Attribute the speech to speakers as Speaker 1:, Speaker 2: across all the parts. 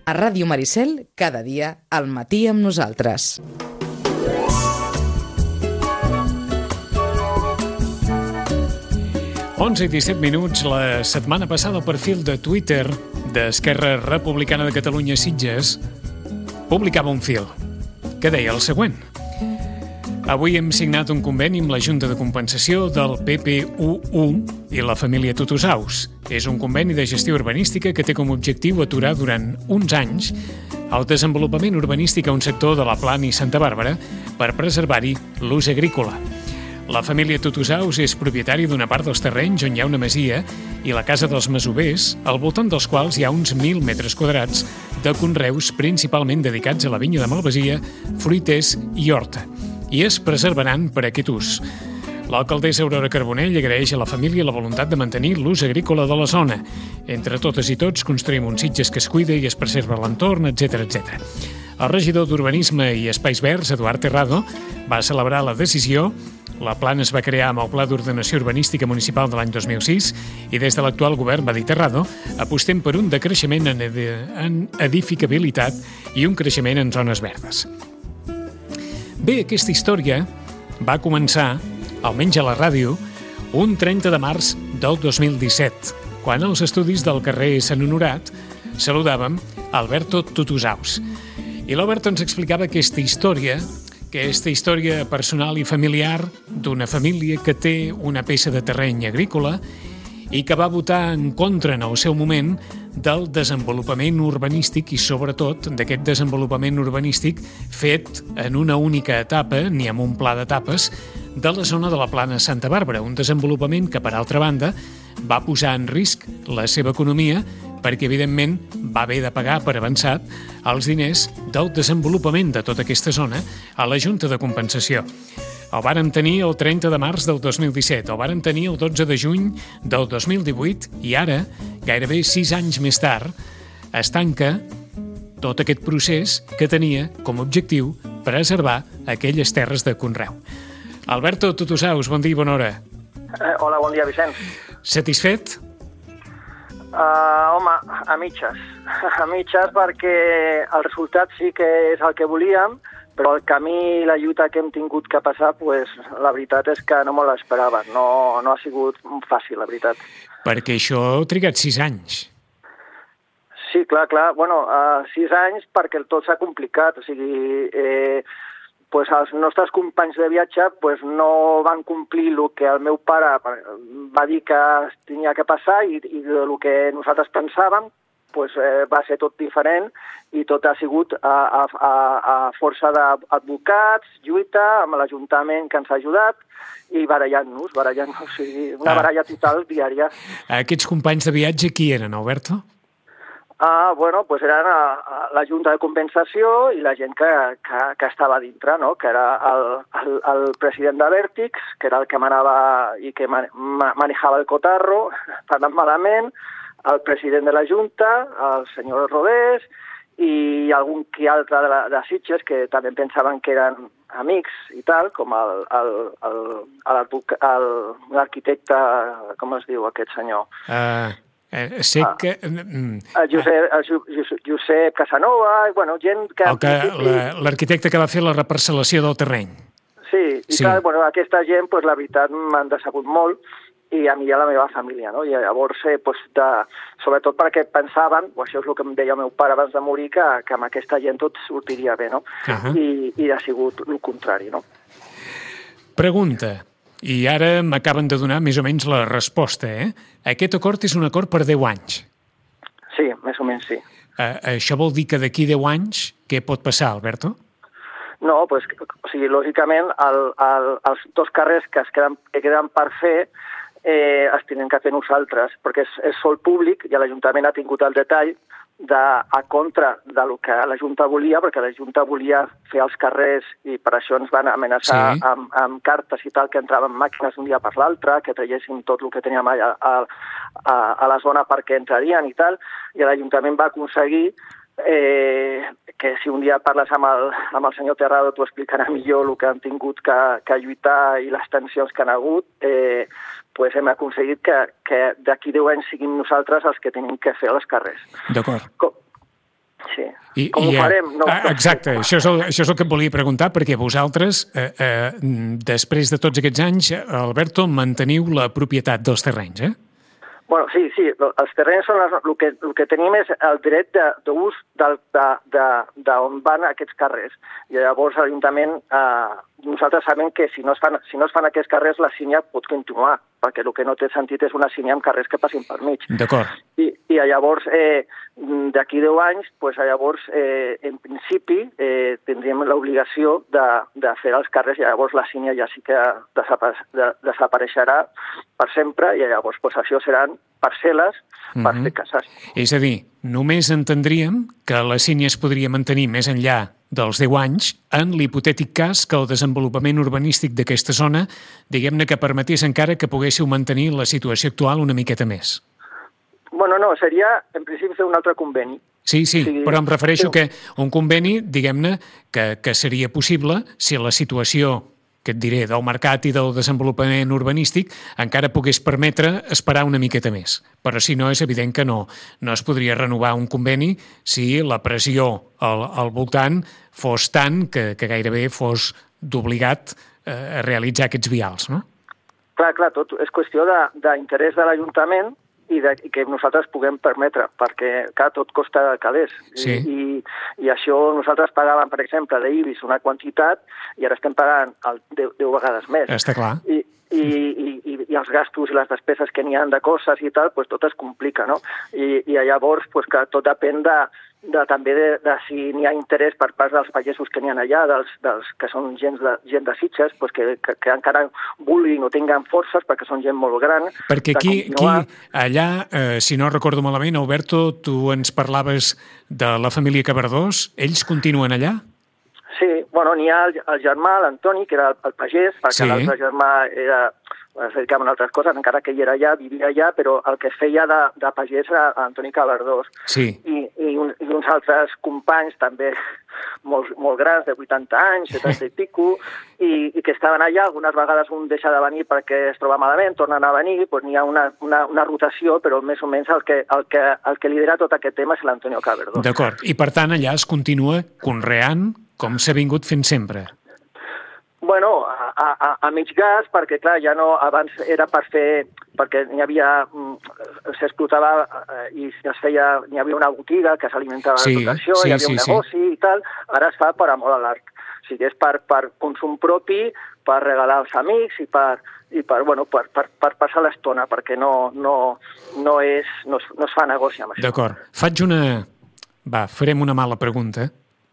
Speaker 1: A Ràdio Maricel, cada dia, al matí amb nosaltres.
Speaker 2: Onze i 17 minuts. La setmana passada el perfil de Twitter d'Esquerra Republicana de Catalunya Sitges publicava un fil que deia el següent. Avui hem signat un conveni amb la Junta de Compensació del PPUU i la família Tutusaus. És un conveni de gestió urbanística que té com a objectiu aturar durant uns anys el desenvolupament urbanístic a un sector de la Plana i Santa Bàrbara per preservar-hi l'ús agrícola. La família Tutusaus és propietària d'una part dels terrenys on hi ha una masia i la casa dels masovers, al voltant dels quals hi ha uns 1.000 metres quadrats de conreus principalment dedicats a la vinya de Malvasia, fruiters i horta, i es preservaran per aquest ús. L'alcaldessa Aurora Carbonell agraeix a la família la voluntat de mantenir l'ús agrícola de la zona. Entre totes i tots construïm un Sitges que es cuida i es preserva l'entorn, etc. El regidor d'Urbanisme i Espais Verds, Eduard Terrado, va celebrar la decisió. La Plana es va crear amb el Pla d'Ordenació Urbanística Municipal de l'any 2006 i des de l'actual govern, va dir Terrado, apostem per un decreixement en edificabilitat i un creixement en zones verdes. Bé, aquesta història va començar, almenys a la ràdio, un 30 de març del 2017, quan als estudis del carrer Sant Honorat saludàvem Alberto Tutusaus. I l'Alberto ens explicava aquesta història personal i familiar d'una família que té una peça de terreny agrícola i que va votar en contra en el seu moment del desenvolupament urbanístic i sobretot d'aquest desenvolupament urbanístic fet en una única etapa, ni amb un pla d'etapes, de la zona de la Plana Santa Bàrbara, un desenvolupament que, per altra banda, va posar en risc la seva economia perquè, evidentment, va haver de pagar per avançat els diners del desenvolupament de tota aquesta zona a la Junta de Compensació. El vàrem tenir el 30 de març del 2017, el vàrem tenir el 12 de juny del 2018 i ara, gairebé 6 anys més tard, es tanca tot aquest procés que tenia com a objectiu preservar aquelles terres de conreu. Alberto Tutusaus, bon dia i bona hora.
Speaker 3: Hola, bon dia, Vicent.
Speaker 2: Satisfet?
Speaker 3: Home, a mitges. A mitges perquè el resultat sí que és el que volíem, però el camí i la lluita que hem tingut que passar, pues, la veritat és que no me l'esperava. No ha sigut fàcil, la veritat.
Speaker 2: Perquè això ha trigat 6 anys.
Speaker 3: Sí, clar. Bueno, 6 anys perquè tot s'ha complicat. O sigui, pues els nostres companys de viatge pues no van complir el que el meu pare va dir que tenia que passar i el que nosaltres pensàvem pues, va ser tot diferent i tot ha sigut a força d'advocats, lluita amb l'Ajuntament que ens ha ajudat i barallant-nos, o sigui, una baralla total diària.
Speaker 2: Aquests companys de viatge qui eren, Alberto?
Speaker 3: Bueno, pues eren la Junta de Compensació i la gent que estava dintre, no? Que era el president de Vèrtix, que era el que manava i que manejava el cotarro, parlant malament, el president de la Junta, el senyor Rodés, i algun que altre de Sitges que també pensaven que eren amics i tal, com l'arquitecte, com es diu aquest senyor?
Speaker 2: Sé que...
Speaker 3: Josep Casanova, bueno, gent que...
Speaker 2: L'arquitecte que va fer la reparcel·lació del terreny.
Speaker 3: Sí, i clar, bueno, aquesta gent, pues, la veritat, m'han decebut molt, i a mi i a la meva família, no? I llavors, sobretot perquè pensaven, o això és el que em deia el meu pare abans de morir, que amb aquesta gent tot sortiria bé, no? I ha sigut el contrari, no?
Speaker 2: Pregunta. I ara m'acaben de donar més o menys la resposta, Aquest acord és un acord per 10 anys.
Speaker 3: Sí, més o menys sí.
Speaker 2: Això vol dir que d'aquí 10 anys què pot passar, Alberto?
Speaker 3: No, pues, o sigui, lògicament, els 2 carrers que queden per fer es tenen que fer nosaltres, perquè és sol públic i l'Ajuntament ha tingut el detall a contra del que la Junta volia, perquè la Junta volia fer els carrers i per això ens van amenaçar amb cartes i tal, que entraven màquines d'un dia per l'altre, que traiessin tot el que teníem allà a la zona perquè entrarien i tal, i l'Ajuntament va aconseguir que si un dia parles amb el senyor Terrado t'ho explicarà millor el que han tingut que lluitar i les tensions que han hagut, pues hem aconseguit que d'aquí 10 anys siguin nosaltres els que tenim que fer els carrers.
Speaker 2: D'acord.
Speaker 3: Sí. Com ho farem? No.
Speaker 2: Exacte, això és el que et volia preguntar, perquè vosaltres, després de tots aquests anys, Alberto, manteniu la propietat dels terrenys, eh?
Speaker 3: Bueno, sí, els terrenys són el que tenim és el dret d'ús d'on van aquests carrers. I llavors l'Ajuntament, nosaltres sabem que si no es fan aquests carrers, la sínia pot continuar, perquè el que no té sentit és una sínia amb carrers que passin per mig.
Speaker 2: D'acord.
Speaker 3: I llavors, d'aquí 10 anys, llavors, en principi, tindríem l'obligació de fer els carrers i llavors la sínia ja sí que desapareixerà per sempre i llavors això seran parcel·les per fer cases.
Speaker 2: És a dir, només entendríem que la sínia es podria mantenir més enllà dels 10 anys en l'hipotètic cas que el desenvolupament urbanístic d'aquesta zona, diguem-ne que permetés encara que poguéssiu mantenir la situació actual una miqueta més.
Speaker 3: Bueno, no, seria en principi fer un altre conveni.
Speaker 2: Sí, però em refereixo que un conveni, diguem-ne, que seria possible si la situació, que et diré, del mercat i del desenvolupament urbanístic encara pogués permetre esperar una miqueta més. Però si no, és evident que no es podria renovar un conveni si la pressió al voltant fos tant que gairebé fos d'obligat a realitzar aquests vials, no?
Speaker 3: Clar, tot és qüestió d'interès de l'Ajuntament i que nosaltres puguem permetre, perquè tot costa calés.
Speaker 2: Sí.
Speaker 3: I això nosaltres pagàvem, per exemple, d'IBIS una quantitat i ara estem pagant 10 vegades més.
Speaker 2: Està clar.
Speaker 3: I els gastos i les despeses que n'hi ha de coses i tal, tot es complica, no? I llavors que tot depèn també de si n'hi ha interès per part dels pagesos que n'hi ha allà, dels que són gent de Sitges, que encara vulguin o tinguen forces perquè són gent molt gran.
Speaker 2: Perquè aquí allà, si no recordo malament, Alberto, tu ens parlaves de la família Cabardós, ells continuen allà?
Speaker 3: Sí, bueno, n'hi ha el germà, l'Antoni, que era el pagès, perquè l'altre germà es dedicava a altres coses, encara que ell era allà, vivia allà, però el que feia de pagès era Antoni Cabardós.
Speaker 2: Sí.
Speaker 3: I uns altres companys també molt grans, de 80 anys, 70 i pico, i que estaven allà. Algunes vegades un deixa de venir perquè es troba malament, tornen a venir, n'hi ha una rotació, però més o menys el que lidera tot aquest tema és l'Antonio Cabardós.
Speaker 2: D'acord, i per tant allà es continua conreant com s'ha vingut fent sempre.
Speaker 3: Bueno, a mig gas, perquè clar, ja no, abans era per fer, perquè n'hi havia, s'explotava i n'hi havia una botiga que s'alimentava de tot això, hi havia un negoci i tal, ara es fa per amor a l'art. O sigui, és per consum propi, per regalar als amics i per passar l'estona, perquè no es fa negoci amb això.
Speaker 2: D'acord. Farem una mala pregunta,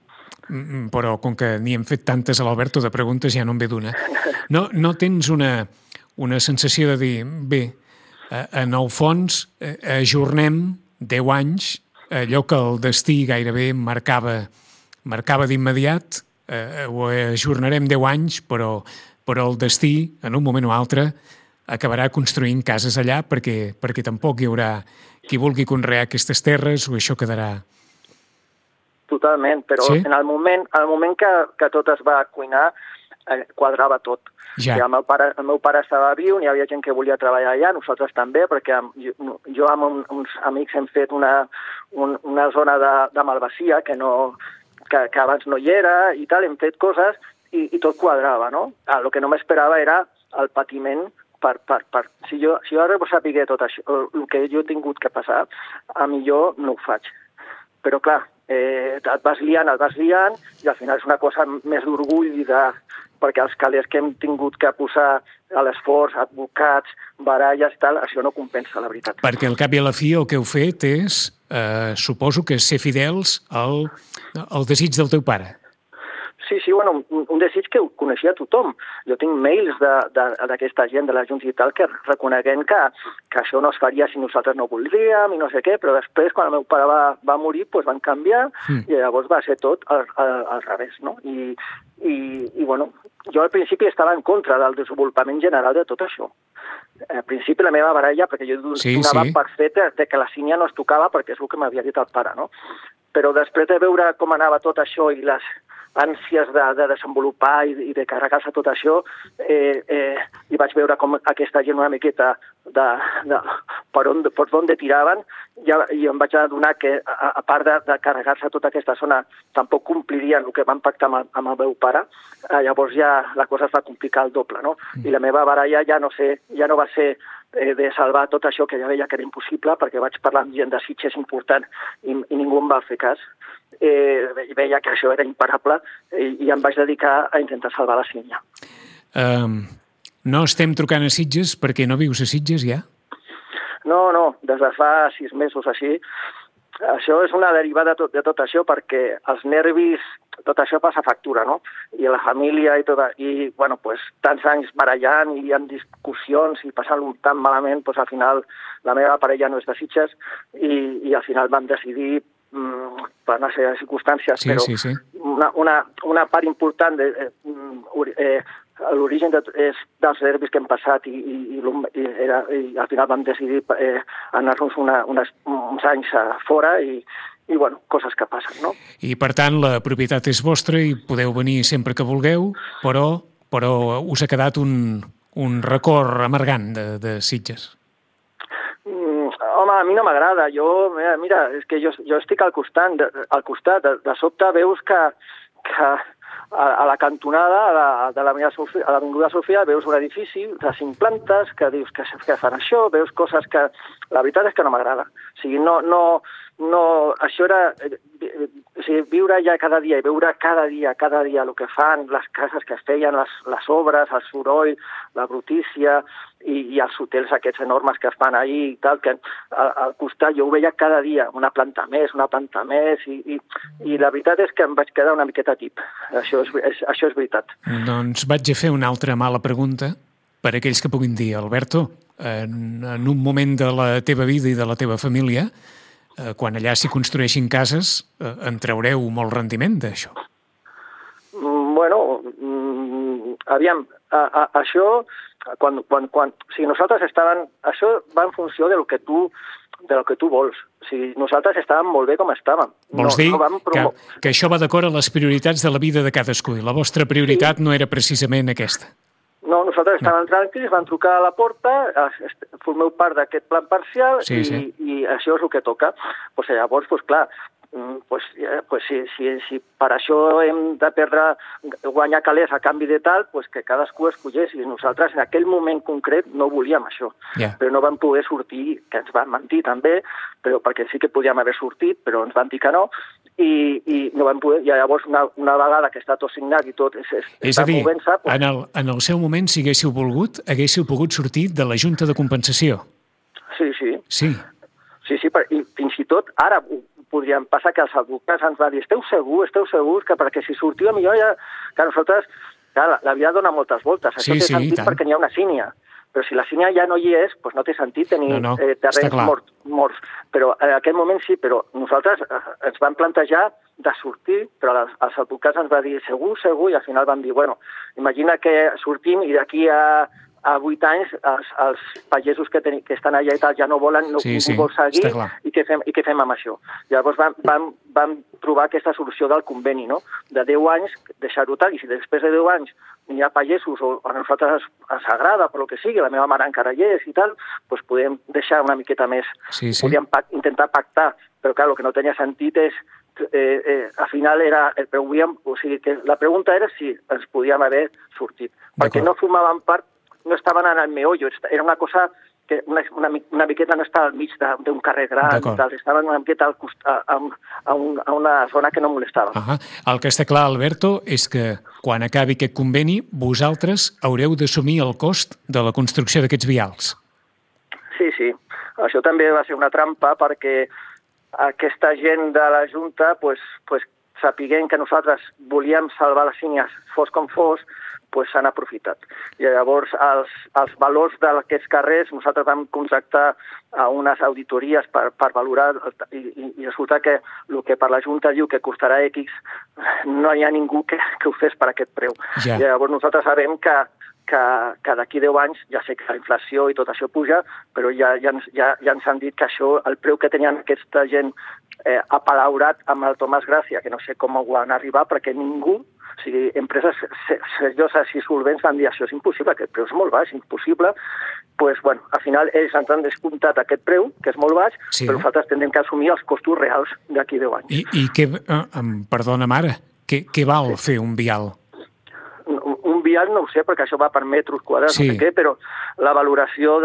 Speaker 2: però com que n'hi hem fet tantes a l'Alberto de preguntes ja no em ve d'una. No tens una sensació de dir, bé, en el fons ajornem 10 anys, allò que el destí gairebé marcava d'immediat, ho ajornarem 10 anys, però el destí, en un moment o altre, acabarà construint cases allà perquè tampoc hi haurà qui vulgui conrear aquestes terres o això quedarà...
Speaker 3: Totalment, però sí? En el moment que tot es va cuinar, quadrava tot.
Speaker 2: Ja.
Speaker 3: El meu pare estava viu, n'hi havia gent que volia treballar allà, nosaltres també, perquè jo amb uns amics hem fet una zona de malvasia que abans no hi era i tal, hem fet coses i tot quadrava, no? El que no m'esperava era el patiment si jo ara sapigué tot això, el que jo he tingut que passar, a millor no ho faig. Però clar, et vas liant i al final és una cosa més d'orgull perquè els calés que hem tingut que posar a l'esforç, advocats, baralles i tal, això no compensa, la veritat.
Speaker 2: Perquè al cap i a la fi el que heu fet és, suposo que ser fidels al desig del teu pare.
Speaker 3: Sí, bueno, un desig que ho coneixia tothom. Jo tinc mails d'aquesta gent de la Junta i tal que reconeguen que això no es faria si nosaltres no voldríem i no sé què, però després, quan el meu pare va morir, van canviar i llavors va ser tot al revés, no? I bueno, jo al principi estava en contra del desenvolupament general de tot això. Al principi la meva baralla, perquè jo donava per fet que la sínia no es tocava perquè és el que m'havia dit el pare, no? Però després de veure com anava tot això i les ànsies de desenvolupar i de carregar-se tot això, i vaig veure com aquesta gent una miqueta per on tiraven, i em vaig adonar que, a part de carregar-se tota aquesta zona, tampoc complirien el que van pactar amb el meu pare. Llavors ja la cosa es va complicar el doble, no? I la meva baralla ja no va ser de salvar tot això, que ja veia que era impossible, perquè vaig parlar amb gent de Sitges important i ningú em va fer cas. Veia que això era imparable i em vaig dedicar a intentar salvar la Sínia.
Speaker 2: No estem trucant a Sitges perquè no vius a Sitges ja?
Speaker 3: No, des de fa 6 mesos així. Això és una derivada de tot això, perquè els nervis, tot això passa factura, no? I la família i tot, i bueno, pues, tants anys barallant i hi ha discussions i passant-ho tan malament, pues, al final la meva parella no és de Sitges i al final vam decidir per una sèrie de circumstàncies,
Speaker 2: sí,
Speaker 3: però
Speaker 2: sí.
Speaker 3: una part important l'origen és dels nervis que hem passat i al final vam decidir anar-nos uns anys fora i bueno, coses que passen, no?
Speaker 2: I per tant la propietat és vostra i podeu venir sempre que vulgueu, però us ha quedat un record amargant de Sitges.
Speaker 3: Home, a mi no m'agrada. Mira, és que jo estic al costat. De sobte veus que a la cantonada de l'Avinguda Sofia veus un edifici de 5 plantes que dius que fan això, veus coses que la veritat és que no m'agrada. O sigui, això era viure allà cada dia i veure cada dia el que fan, les cases que es feien, les obres, el soroll, la brutícia i els hotels aquests enormes que es fan ahir i tal, que al costat jo ho veia cada dia, una planta més i la veritat és que em vaig quedar una miqueta tip. Això és veritat.
Speaker 2: Doncs vaig a fer una altra mala pregunta per a aquells que puguin dir, Alberto, en un moment de la teva vida i de la teva família, quan allà s'hi construeixin cases, en traureu molt rendiment d'això?
Speaker 3: Bueno, aviam, això, nosaltres això va en funció del que tu vols. O sigui, nosaltres estàvem molt bé com estàvem.
Speaker 2: Vols dir que això va d'acord a les prioritats de la vida de cadascú i la vostra prioritat no era precisament aquesta?
Speaker 3: No, nosaltres estàvem tranquils, van trucar a la porta, formeu part d'aquest plan parcial i això és el que toca. Llavors, clar, si per això hem de guanyar calés a canvi de tal, que cadascú escollés. I nosaltres en aquell moment concret no volíem això, però no vam poder sortir, que ens van mentir també, però perquè sí que podíem haver sortit, però ens van dir que no, i no vam poder. I llavors, una vegada que està tot signat i tot
Speaker 2: és a dir, en el seu moment, si haguéssiu volgut, haguéssiu pogut sortir de la Junta de Compensació.
Speaker 3: Sí.
Speaker 2: Sí,
Speaker 3: i fins i tot ara podríem passar que els advocats ens van dir esteu segurs, que perquè si sortiu millor ja... Que nosaltres, la vida dona moltes voltes, això té sentit perquè n'hi ha una sínia, però si la sínia ja no hi és, doncs no té sentit tenir terrenys morts. Però en aquell moment sí, però nosaltres ens vam plantejar de sortir, però els advocats ens van dir segur, i al final van dir, bueno, imagina que sortim i d'aquí a 8 anys els pagesos que estan allà i tal ja no volen, ningú vol seguir, i què fem amb això? Llavors vam trobar aquesta solució del conveni, no? De 10 anys deixar-ho tal, i si després de 10 anys hi ha pagesos o a nosaltres ens agrada, per lo que sigui, la meva mare encara hi és i tal, doncs podem deixar una miqueta més. Podíem intentar pactar, però clar, el que no tenia sentit és al final la pregunta era si ens podíem haver sortit, perquè no formaven part, no estaven en el meollo, era una cosa que una miqueta no estava al mig d'un carrer gran, estaven una miqueta a una zona que no molestava.
Speaker 2: El que està clar, Alberto, és que quan acabi aquest conveni, vosaltres haureu d'assumir el cost de la construcció d'aquests vials.
Speaker 3: Sí. Això també va ser una trampa perquè aquesta gent de la Junta, sapiguent que nosaltres volíem salvar les sínies fos com fos, s'han aprofitat. I llavors els valors d'aquests carrers nosaltres vam contractar a unes auditories per valorar i resulta que el que per la Junta diu que costarà X no hi ha ningú que ho fes per aquest preu. I llavors nosaltres sabem que d'aquí 10 anys, ja sé que la inflació i tot això puja, però ja ens han dit que això, el preu que tenien aquesta gent apalaurat amb el Tomàs Gràcia, que no sé com ho van arribar, perquè ningú O sigui, empreses serioses i solvents van dir això és impossible, aquest preu és molt baix, impossible. Pues, bueno, al final ells ens han descomptat aquest preu, que és molt baix, però nosaltres tindrem que assumir els costos reals d'aquí 10 anys.
Speaker 2: I què, perdona'm ara, què val fer un vial?
Speaker 3: Un vial no ho sé, perquè això va per metres quadrats, no sé què, però la valoració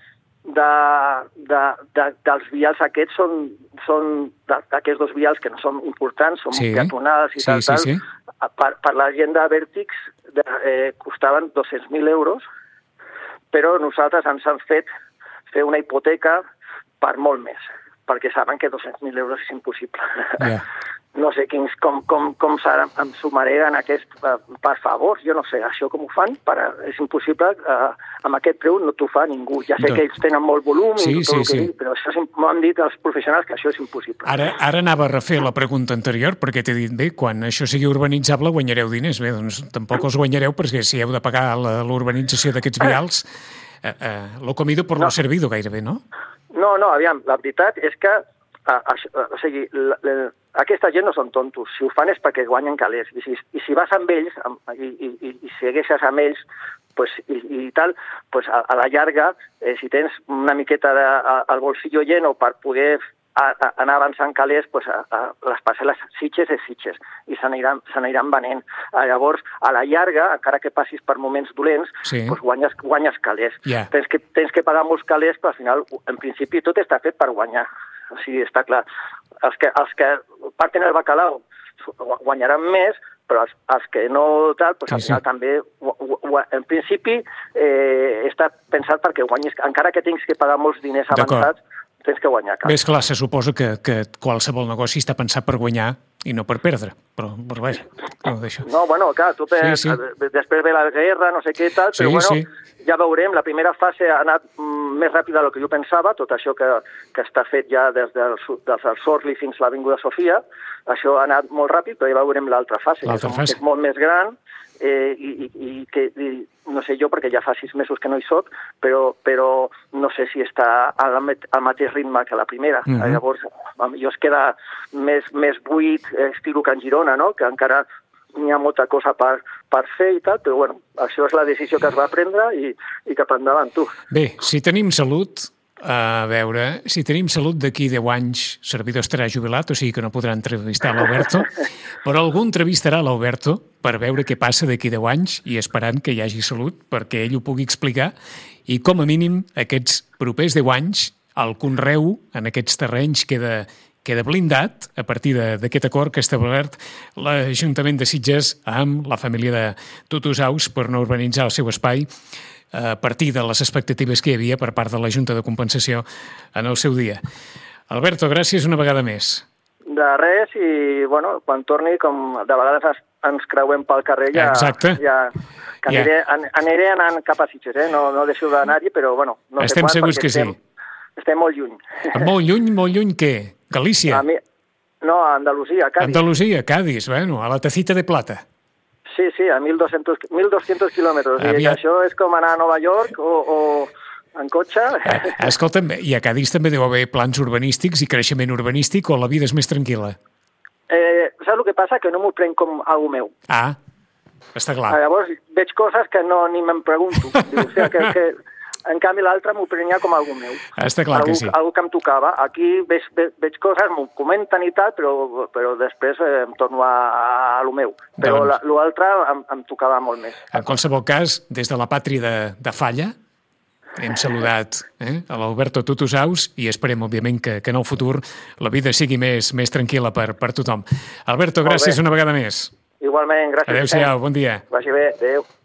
Speaker 3: dels vials aquests són d'aquests dos vials que no són importants, són peatonals i tal. Per la gent de Vèrtex costaven 200.000 euros, però nosaltres ens han fet fer una hipoteca per molt més, perquè saben que 200.000 euros és impossible. No sé com em sumaré en aquest, per favor, jo no sé, això com ho fan, és impossible, amb aquest preu no t'ho fa ningú. Ja sé que ells tenen molt volum, però m'ho han dit els professionals que això és impossible.
Speaker 2: Ara anava a refer la pregunta anterior, perquè t'he dit, bé, quan això sigui urbanitzable guanyareu diners. Bé, doncs tampoc els guanyareu, perquè si heu de pagar l'urbanització d'aquests vials, lo comido por lo servido gairebé, no?
Speaker 3: No, aviam, la veritat és que o sigui, aquesta gent no són tontos. Si ho fan és perquè guanyen calés. I si vas amb ells i segueixes amb ells i tal, a la llarga, si tens una miqueta al bolsillo lleno per poder anar avançant calés, les parcel·les Sitges és Sitges i s'aniran venent. Llavors, a la llarga, encara que passis per moments dolents, guanyes calés. Tens que pagar molts calés, però al final, en principi, tot està fet per guanyar. O sigui, està clar. Els que parten el bacalao guanyaran més, però els que no tal, al final també, en principi, està pensat perquè guanyis, encara que tinguis que pagar molts diners avançats, tens que guanyar.
Speaker 2: Bé, esclar, se suposa que qualsevol negoci està pensat per guanyar i no per perdre, però vaja, no ho deixo.
Speaker 3: No, bueno, clar, després ve la guerra, no sé què i tal, però ja veurem, la primera fase ha anat més ràpida del que jo pensava, tot això que està fet ja des del Sorli fins a l'Avinguda Sofia, això ha anat molt ràpid, però ja veurem l'altra fase, que és molt més gran, i que no sé jo, perquè ja fa 6 mesos que no hi soc, però no sé si està al mateix ritme que la primera. Llavors, jo es queda més buit estil Can Girona, no? Que encara n'hi ha molta cosa per fer i tal, però bueno, això és la decisió que es va prendre i cap endavant, tu.
Speaker 2: Bé, si tenim salut, a veure, si tenim salut d'aquí 10 anys, servidor estarà jubilat, o sigui que no podrà entrevistar l'Alberto, però algú entrevistarà l'Alberto per veure què passa d'aquí 10 anys i esperant que hi hagi salut perquè ell ho pugui explicar i com a mínim aquests propers 10 anys el conreu en aquests terrenys queda blindat a partir d'aquest acord que ha establert l'Ajuntament de Sitges amb la família de Tutusaus per no urbanitzar el seu espai a partir de les expectatives que hi havia per part de la Junta de Compensació en el seu dia. Alberto, gràcies una vegada més.
Speaker 3: De res, i bueno, quan torni, com de vegades ens creuem pel carrer, aniré anant cap a Sitges, no deixo d'anar-hi, però bueno, no sé
Speaker 2: estem segurs que sí.
Speaker 3: Estem molt lluny.
Speaker 2: Molt lluny què? Galícia?
Speaker 3: No, a Andalusia, a Cádiz.
Speaker 2: Andalusia, Cádiz, bueno, a la Tacita de Plata.
Speaker 3: Sí, a 1.200 quilòmetres. I això és com anar a Nova York o en cotxe.
Speaker 2: Escolta'm, i a Cádiz també deu haver plans urbanístics i creixement urbanístic o la vida és més tranquil·la?
Speaker 3: Saps el que passa? Que no m'ho prenc com algo meu.
Speaker 2: Ah, està clar.
Speaker 3: Llavors veig coses que ni me'n pregunto. O sigui, que en canvi l'altre m'ho prenia com algo meu.
Speaker 2: Està clar que sí.
Speaker 3: Algo que em tocava. Aquí veig coses, m'ho comenten i tal, però després em torno a lo meu. Però l'altre em tocava molt més.
Speaker 2: En qualsevol cas, des de la pàtria de Falla, hem saludat a l'Alberto Tutusaus i esperem, òbviament, que en el futur la vida sigui més tranquil·la per tothom. Alberto, gràcies una vegada més.
Speaker 3: Igualment, gràcies.
Speaker 2: Adéu-siau, bon dia.
Speaker 3: Vagi bé, adéu.